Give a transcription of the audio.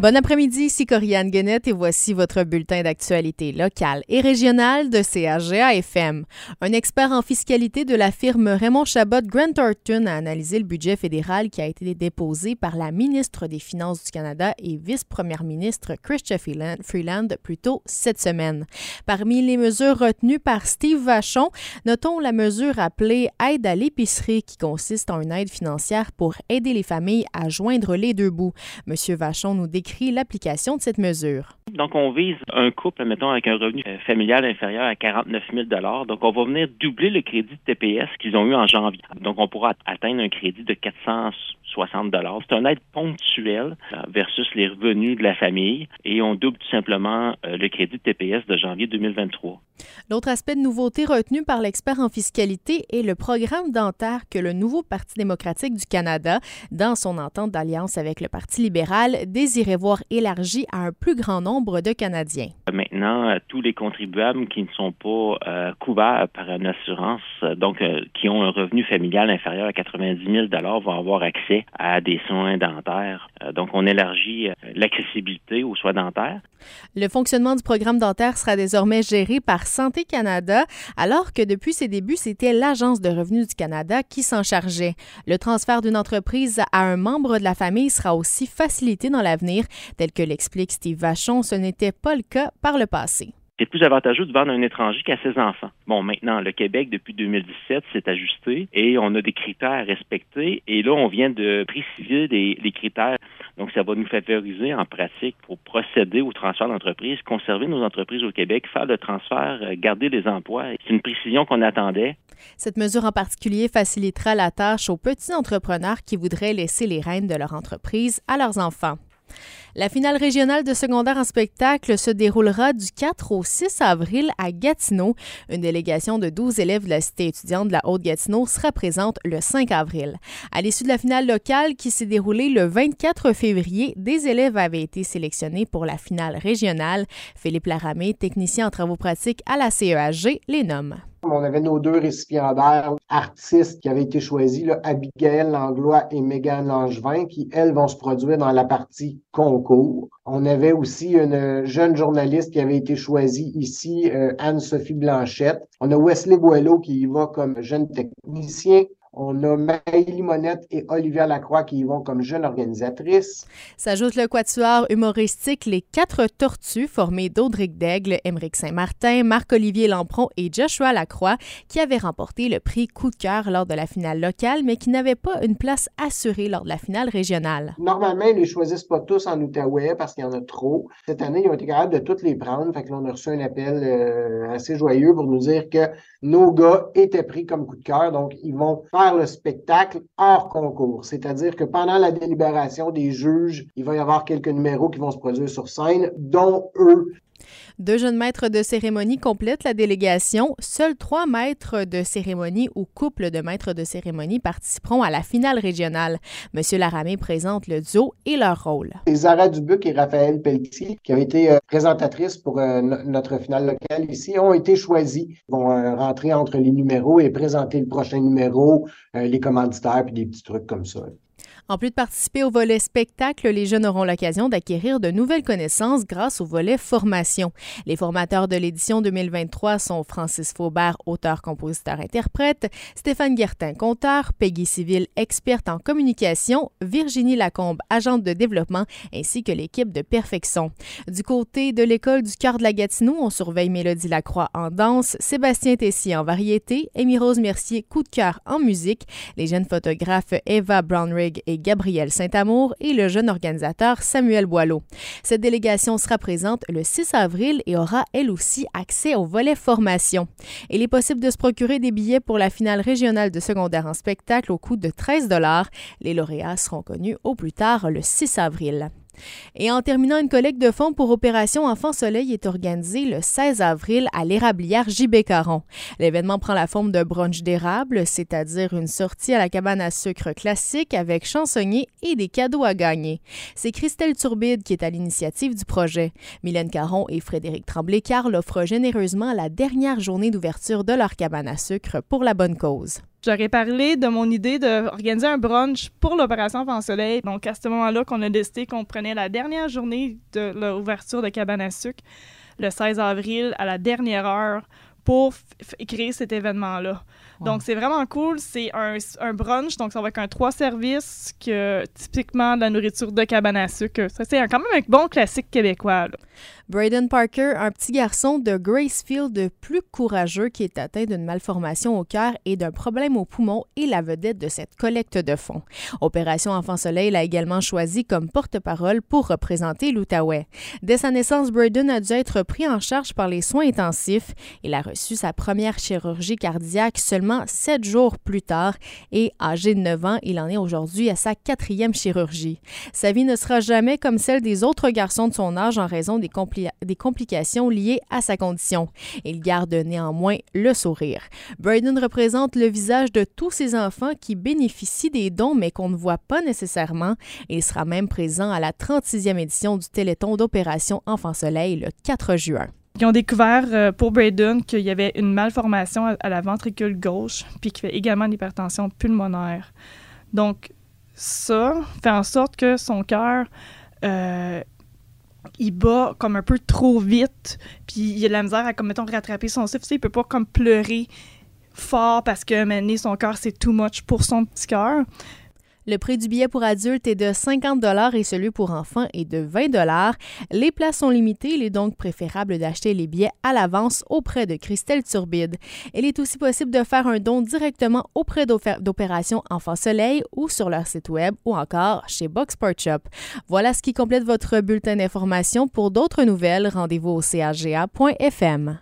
Bon après-midi, ici Corianne Guenette et voici votre bulletin d'actualité locale et régionale de CHGA-FM. Un expert en fiscalité de la firme Raymond Chabot Grant Thornton a analysé le budget fédéral qui a été déposé par la ministre des Finances du Canada et vice-première ministre Chrystia Freeland plus tôt cette semaine. Parmi les mesures retenues par Steve Vachon, notons la mesure appelée « Aide à l'épicerie » qui consiste en une aide financière pour aider les familles à joindre les deux bouts. Monsieur Vachon nous décrit l'application de cette mesure. Donc, on vise un couple, mettons, avec un revenu familial inférieur à 49 000 $. Donc, on va venir doubler le crédit de TPS qu'ils ont eu en janvier. Donc, on pourra atteindre un crédit de 460 $. C'est une aide ponctuelle versus les revenus de la famille et on double tout simplement le crédit de TPS de janvier 2023. L'autre aspect de nouveauté retenu par l'expert en fiscalité est le programme dentaire que le nouveau Parti démocratique du Canada, dans son entente d'alliance avec le Parti libéral, désirait voir élargi à un plus grand nombre de Canadiens. Maintenant, tous les contribuables qui ne sont pas couverts par une assurance, donc qui ont un revenu familial inférieur à 90 000 $ vont avoir accès à des soins dentaires. Donc, on élargit l'accessibilité aux soins dentaires. Le fonctionnement du programme dentaire sera désormais géré par Santé Canada, alors que depuis ses débuts, c'était l'Agence de revenus du Canada qui s'en chargeait. Le transfert d'une entreprise à un membre de la famille sera aussi facilité dans l'avenir, tel que l'explique Steve Vachon, ce n'était pas le cas par le passé. C'est plus avantageux de vendre à un étranger qu'à ses enfants. Bon, maintenant, le Québec, depuis 2017, s'est ajusté et on a des critères à respecter. Et là, on vient de préciser les critères. Donc, ça va nous favoriser en pratique pour procéder au transfert d'entreprise, conserver nos entreprises au Québec, faire le transfert, garder les emplois. C'est une précision qu'on attendait. Cette mesure en particulier facilitera la tâche aux petits entrepreneurs qui voudraient laisser les rênes de leur entreprise à leurs enfants. La finale régionale de secondaire en spectacle se déroulera du 4 au 6 avril à Gatineau. Une délégation de 12 élèves de la cité étudiante de la Haute-Gatineau sera présente le 5 avril. À l'issue de la finale locale qui s'est déroulée le 24 février, des élèves avaient été sélectionnés pour la finale régionale. Philippe Laramé, technicien en travaux pratiques à la CEHG, les nomme. On avait nos deux récipiendaires artistes qui avaient été choisis, là, Abigail Langlois et Mégane Langevin, qui, elles, vont se produire dans la partie concours. On avait aussi une jeune journaliste qui avait été choisie ici, Anne-Sophie Blanchette. On a Wesley Boileau qui y va comme jeune technicien. On a Maëlie Monette et Olivia Lacroix qui y vont comme jeunes organisatrices. S'ajoute le quatuor humoristique Les Quatre Tortues, formé d'Audric Daigle, Émeric Saint-Martin, Marc-Olivier Lampron et Joshua Lacroix, qui avaient remporté le prix Coup de cœur lors de la finale locale, mais qui n'avaient pas une place assurée lors de la finale régionale. Normalement, ils ne les choisissent pas tous en Outaouais parce qu'il y en a trop. Cette année, ils ont été capables de toutes les prendre. Fait que là, on a reçu un appel assez joyeux pour nous dire que nos gars étaient pris comme coup de cœur. Donc, ils vont faire le spectacle hors concours. C'est-à-dire que pendant la délibération des juges, il va y avoir quelques numéros qui vont se produire sur scène, dont eux. 2 jeunes maîtres de cérémonie complètent la délégation. Seuls 3 maîtres de cérémonie ou couples de maîtres de cérémonie participeront à la finale régionale. Monsieur Laramé présente le duo et leur rôle. Zara Dubuc et Raphaël Pelletier, qui ont été présentatrices pour notre finale locale ici, ont été choisis. Ils vont rentrer entre les numéros et présenter le prochain numéro, les commanditaires puis des petits trucs comme ça. En plus de participer au volet spectacle, les jeunes auront l'occasion d'acquérir de nouvelles connaissances grâce au volet formation. Les formateurs de l'édition 2023 sont Francis Faubert, auteur, compositeur, interprète, Stéphane Guertin, conteur, Peggy Civil, experte en communication, Virginie Lacombe, agente de développement, ainsi que l'équipe de Perfection. Du côté de l'école du cœur de la Gatineau, on surveille Mélodie Lacroix en danse, Sébastien Tessier en variété, Amy-Rose Mercier, coup de cœur en musique, les jeunes photographes Eva Brownrigg et Gabriel Saint-Amour et le jeune organisateur Samuel Boileau. Cette délégation sera présente le 6 avril et aura elle aussi accès au volet formation. Il est possible de se procurer des billets pour la finale régionale de secondaire en spectacle au coût de 13 $. Les lauréats seront connus au plus tard le 6 avril. Et en terminant, une collecte de fonds pour Opération Enfant Soleil est organisée le 16 avril à l'érablière J.B. Caron. L'événement prend la forme d'un brunch d'érable, c'est-à-dire une sortie à la cabane à sucre classique avec chansonniers et des cadeaux à gagner. C'est Christelle Turbide qui est à l'initiative du projet. Mylène Caron et Frédéric Tremblay-Carl offrent généreusement la dernière journée d'ouverture de leur cabane à sucre pour la bonne cause. j'aurais parlé de mon idée d'organiser un brunch pour l'opération Enfant Soleil. Donc, à ce moment-là, qu'on a décidé qu'on prenait la dernière journée de l'ouverture de Cabane à sucre, le 16 avril, à la dernière heure, pour créer cet événement-là. Wow. Donc, c'est vraiment cool. C'est un brunch, donc ça va être un 3 services, typiquement de la nourriture de cabane à sucre. Ça, c'est quand même un bon classique québécois, là. Braden Parker, un petit garçon de Gracefield plus courageux qui est atteint d'une malformation au cœur et d'un problème au poumon, est la vedette de cette collecte de fonds. Opération Enfant Soleil l'a également choisi comme porte-parole pour représenter l'Outaouais. Dès sa naissance, Braden a dû être pris en charge par les soins intensifs. Il a reçu sa première chirurgie cardiaque seulement 7 jours plus tard et, âgé de 9 ans, il en est aujourd'hui à sa 4e chirurgie. Sa vie ne sera jamais comme celle des autres garçons de son âge en raison des complications liées à sa condition. Il garde néanmoins le sourire. Braden représente le visage de tous ces enfants qui bénéficient des dons mais qu'on ne voit pas nécessairement. Il sera même présent à la 36e édition du Téléthon d'Opération Enfant Soleil le 4 juin. Ils ont découvert pour Braden qu'il y avait une malformation à la ventricule gauche puis qu'il fait également une hypertension pulmonaire. Donc, ça fait en sorte que son cœur il bat comme un peu trop vite, puis il a de la misère à, comme mettons, rattraper son souffle. Il peut pas comme pleurer fort parce que maintenant son cœur c'est too much pour son petit cœur. Le prix du billet pour adultes est de 50 $ et celui pour enfants est de 20 $. Les places sont limitées, il est donc préférable d'acheter les billets à l'avance auprès de Christelle Turbide. Il est aussi possible de faire un don directement auprès d'Opération Enfant Soleil ou sur leur site web ou encore chez Boxsport Shop. Voilà ce qui complète votre bulletin d'information. Pour d'autres nouvelles, rendez-vous au chaga.fm.